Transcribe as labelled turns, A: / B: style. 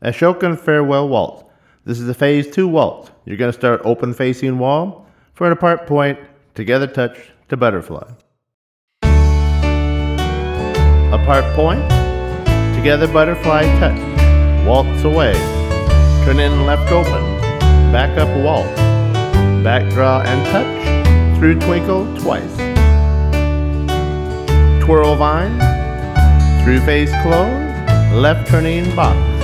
A: Ashokan Farewell Waltz. This is a phase 2 waltz. You're going to start open facing wall for an apart point, together touch to butterfly. Apart point, together butterfly touch, waltz away, turn in left open, back up waltz, back draw and touch, through twinkle twice. Twirl vine, through face close, left turning box.